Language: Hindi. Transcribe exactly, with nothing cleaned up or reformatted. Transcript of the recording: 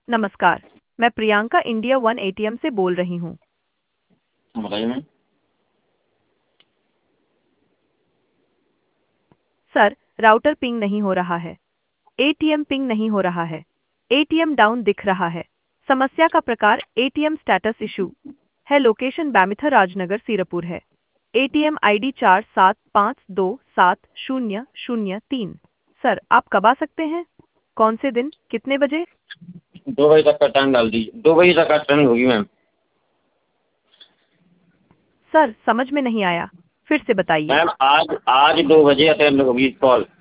नमस्कार, मैं प्रियंका इंडिया वन एटीएम से बोल रही हूँ। बताइए मैम। सर, राउटर पिंग नहीं हो रहा है। एटीएम पिंग नहीं हो रहा है। एटीएम डाउन दिख रहा है। समस्या का प्रकार एटीएम स्टेटस इशू है। लोकेशन बैमिथा राजनगर सीरपुर है। एटीएम आईडी चार सात पाँच दो सात शून्य शून्य तीन। सर, आप कब आ सकते हैं? कौन से दिन, कितने बजे? दो बजे तक का टाइम डाल दीजिए। दो बजे तक अटेंड होगी मैम। सर, समझ में नहीं आया, फिर से बताइए। मैम आज आज दो बजे अटेंड होगी कॉल।